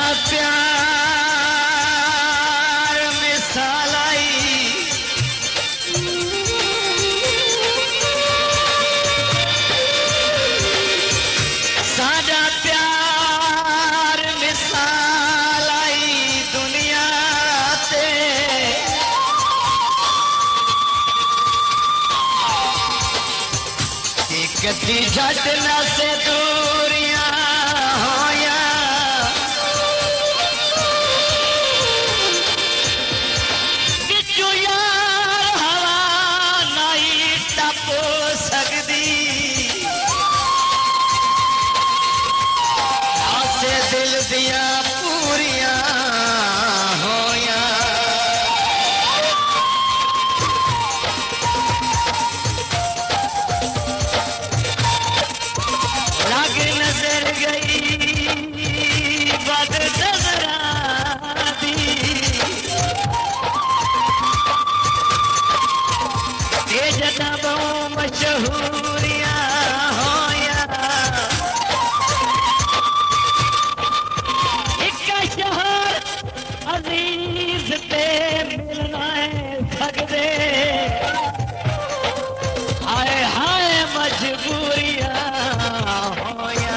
प्यार मिसाल आई, साडा प्यार मिसाल आई दुनिया ते। कदी झट न से दूरियां होया, बिचू यार हवा नहीं टप सकदी, आसे दिल दिया पूरियां होया। नजर गई बद नजरा दी, जदा बहु मशहूरियां होया। एक शहर अजीज ते मिलना सकदे, हाय हाय मजबूरियां होया।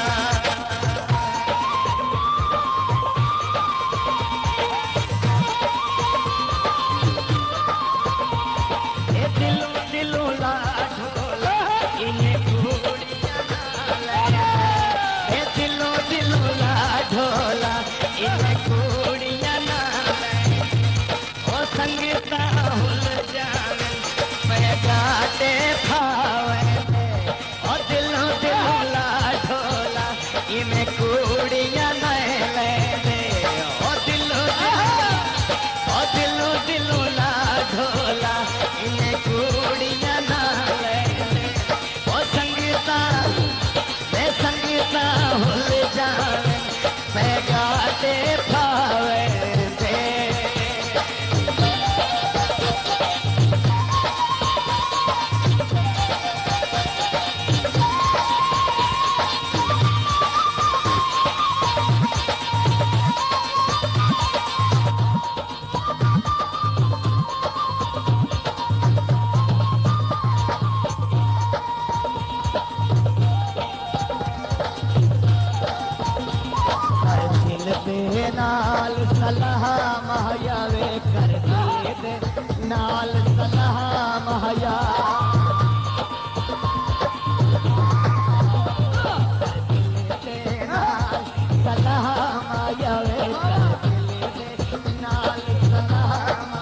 दिलों दिलों ला ढोला इन्हें घोड़ियां नाल, दिलों दिलों ला ढोला इन्हें घोड़ियां नाल। ओ संगीता हुल जावे मैं गाते भावे, ओ दिलों दिलों ला ढोला इन्हें घोड़ियां नाल। ओ दिलों दिलों ला ढोला इन्हें घोड़ियां नाल। ओ संगीता मैं संगीता हुल जावे मैं गाते भावे दे। नाल सलाह महयावे कर दे, नाल सलाह महया सलाह महयावे कर दे, नाल सलाह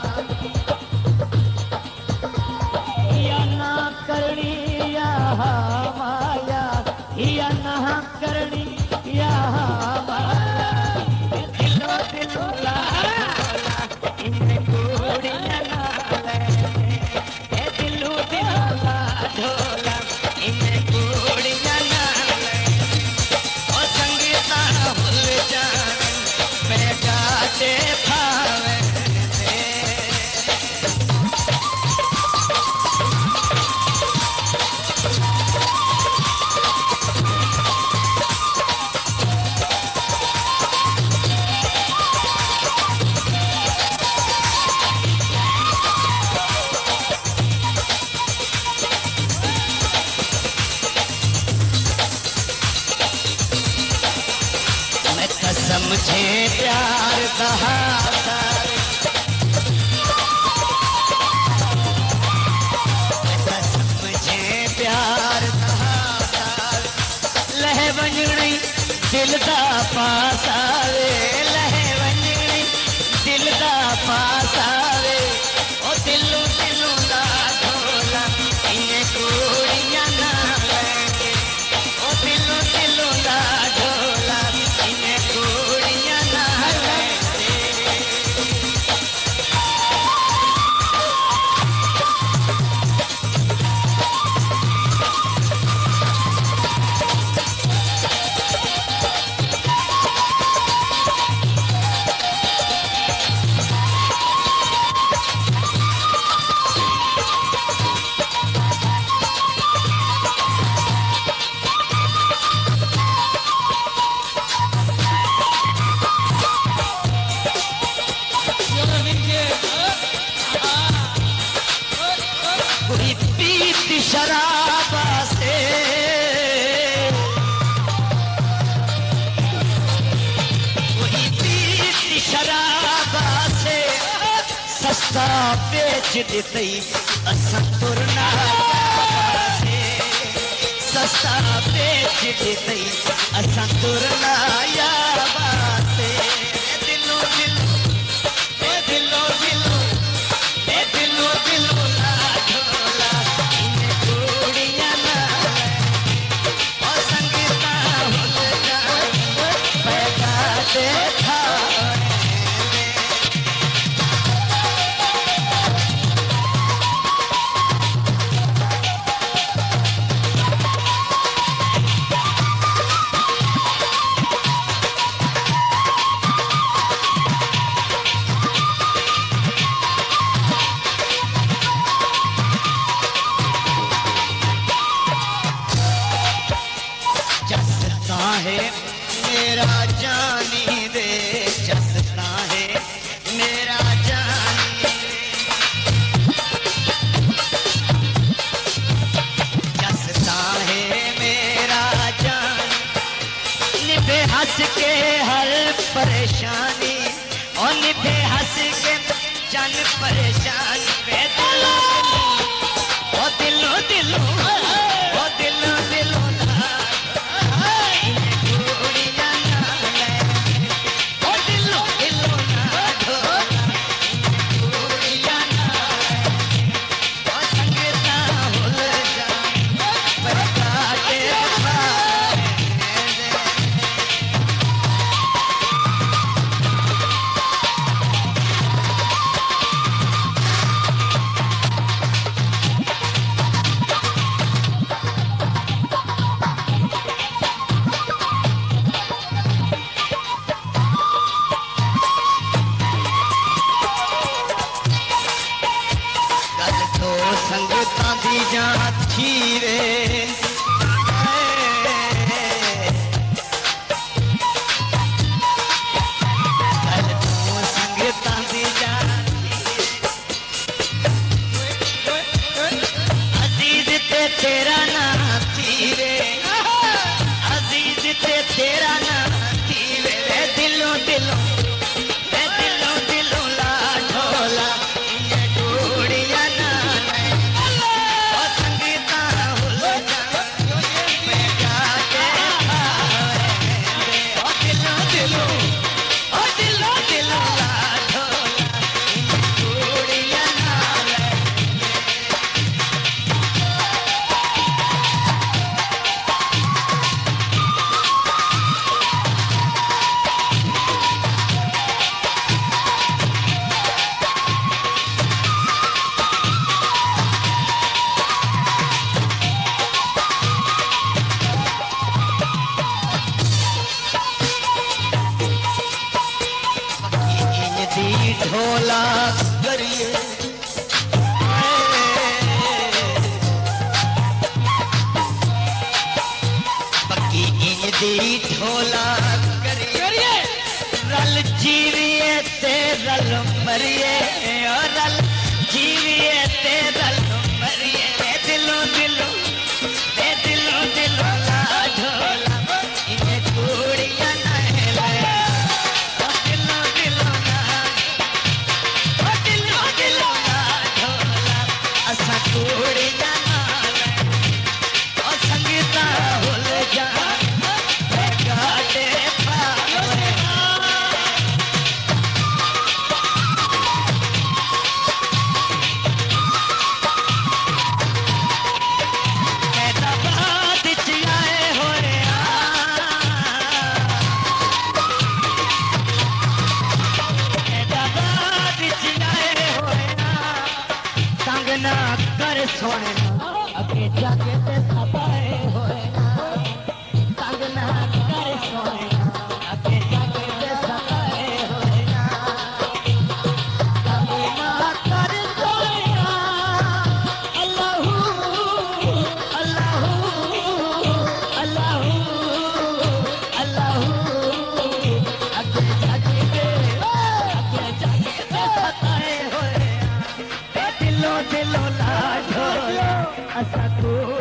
या ना करनी या माया, या ना करनी या माया। दिलों ला ढोला इन्हें घोड़ियां नाल, दिलों ला ढोला इन्हें घोड़ियां नाल। ओ संगीता भूल जावे मैं गाते भावे दे। समझे प्यार कहा समझे प्यार कहा, लह वंजनी दिल दा पास आवे, लह वंजनी दिल दा पास आवे। ओ दिलों दिलों ला ढोला इन्हें घोड़ियां नाल, ओ दिलों दिलों ला ढोला इन्हें घोड़ियां नाल। सस्ता बेच देते असां तुरना से सस्ता बेच देते असां तुरना याबा से दिलो दिलो ए दिलो दिलो ए दिलो दिलो ला ढोला इन कुड़ियां ना ओ संगीता हो जा पैदा देखा है मेरा जानी दे जसता है मेरा जानी जसता है मेरा जानी निभे हंस के हर परेशानी और निभे हंस के जन परेशान पे दिलो ओ दिलो दिलो ओ दिलो दिलो संगतां दी जां थी वे संगतां दी जां अजीज ते तेरा नाम थी वे अजीज ते तेरा नाम थी वे दिलों दिलों दिलों दिलों ला ढोला ये कुड़ियां ना ढोला करिए पक्की इंज दी ढोला करिए रल जीविए ते रल मरिए और रल जीविए ते रल मरिए दिलों दिलों दिलों दिलों ला ढोला इन्हें कुड़ियां ना हिलाए दिलों दिलों असा कुड़ियां नाल ओ संगीता हुल जा गाटे पावे हैदराबाद च आए होए हैदराबाद च आए होए तंग ना कर सोने अगे जाके ते सताए होए तंग ना कर सोने अगे जाके ते सताए होए तंग ना कर सोने अल्लाहू अल्लाहू अल्लाहू अल्लाहू अगे जाके ते सताए होए दिलो दिलो ला ढोला असा